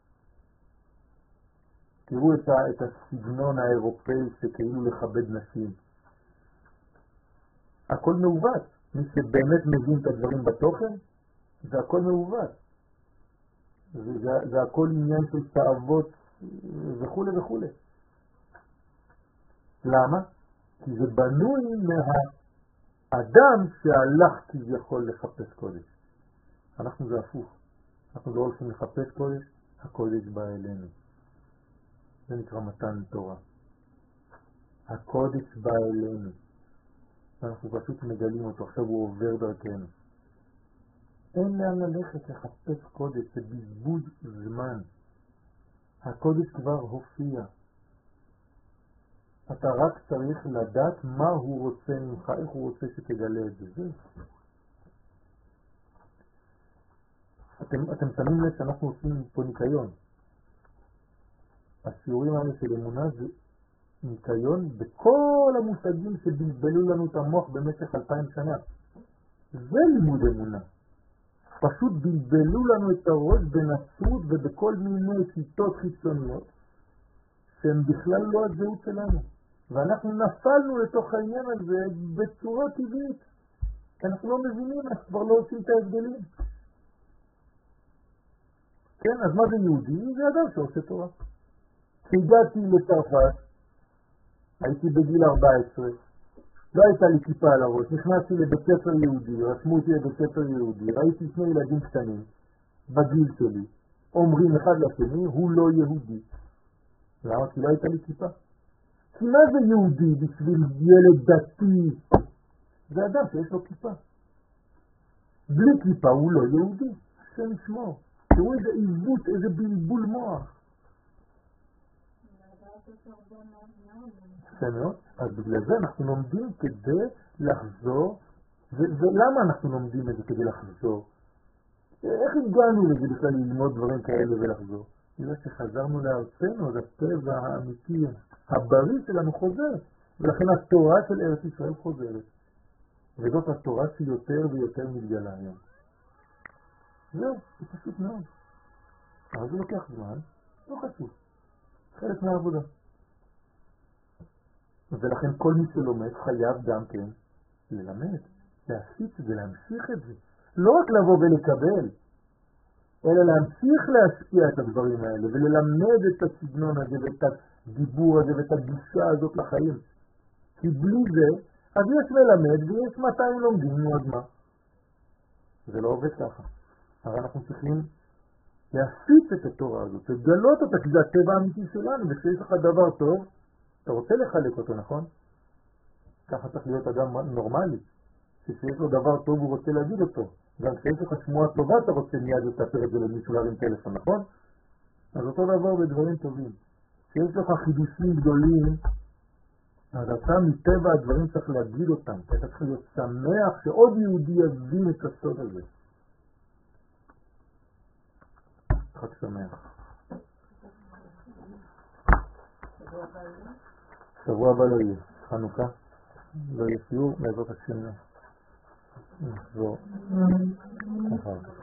תראו את הסגנון האירופאי שכאילו לכבד נשים. הכל מעובד. מי שבאמת מבין את הדברים בתוכן, זה הכל מעובד. זה הכל עניין של תאוות וכו' וכו'. למה? כי זה בנוי מהאדם שהלך כביכול לחפש קודש. אנחנו זה הפוך. אנחנו לא הולכים לחפש קודש, הקודש בא אלינו. זה נקרא מתן תורה. הקודש בא אלינו. אנחנו פשוט מגלים אותו, עכשיו הוא עובר דרכנו. אין לאן ללכת לחפש קודש, זה בזבוז זמן. הקודש כבר הופיע. אתה רק צריך לדעת מה הוא רוצה ממך, איך הוא רוצה שתגלה את זה. אתם שמים לב שאנחנו עושים פה ניקיון. השיעורים האלה של אמונה זה ניקיון בכל המושגים שבלבלו לנו את המוח במשך 2000 שנה. זה לימוד אמונה. פשוט בלבלו לנו את הראש בנצרות ובכל מיני שיטות חיצוניות שהן בכלל לא הזהות שלנו. ואנחנו נפלנו לתוך העניין הזה בצורה טבעית. כי אנחנו לא מבינים, אנחנו כבר לא עושים את ההבדלים. כן, אז מה זה יהודי? זה אדם שעושה תורה. כשהגעתי לצרפת, הייתי בגיל 14, לא הייתה לי כיפה על הראש, נכנסתי לבית ספר יהודי, רשמו אותי לבית ספר יהודי, ראיתי שני ילדים קטנים, בגיל שלי, אומרים אחד לשני, הוא לא יהודי. למה? כי לא הייתה לי כיפה. כי מה זה יהודי בשביל ילד דתי? זה אדם שיש לו כיפה. בלי כיפה הוא לא יהודי, השם ישמור. תראו איזה עיוות, איזה בלבול מוח. אז בגלל זה אנחנו לומדים כדי לחזור. ולמה אנחנו לומדים את זה כדי לחזור? איך הגענו לזה בכלל ללמוד דברים כאלה ולחזור? בגלל שחזרנו לארצנו, אז הטבע האמיתי הבריא שלנו חוזר, ולכן התורה של ארץ ישראל חוזרת, וזאת התורה שיותר ויותר מתגלה היום. זהו, זה פשוט מאוד. אבל זה לוקח זמן, לא חשוב, חלק מהעבודה. ולכן כל מי שלומד חייב גם כן ללמד, להפיץ את זה, להמשיך את זה. לא רק לבוא ולקבל, אלא להמשיך להשפיע את הדברים האלה, וללמד את הסגנון הזה, ואת הדיבור הזה, ואת הגישה הזאת לחיים. כי בלי זה, אז יש מלמד, ויש 200 לומדים, עוד מה. זה לא עובד ככה. הרי אנחנו צריכים להפיץ את התורה הזאת, לגלות אותה, כי זה הטבע האמיתי שלנו, וכשיש לך דבר טוב, אתה רוצה לחלק אותו, נכון? ככה צריך להיות אדם נורמלי, שיש לו דבר טוב הוא רוצה להגיד אותו. גם כשיש לך שמועה טובה אתה רוצה מיד לספר את זה למישהו להרים טלפון, נכון? אז אותו דבר בדברים טובים. כשיש לך חידושים גדולים, אז אתה מטבע הדברים צריך להגיד אותם. אתה צריך להיות שמח שעוד יהודי יבין את הסוד הזה. חג שמח. שבוע הבא לא יהיה, חנוכה, לא יהיה שיעור, בעזרת השם נחזור אחר כך.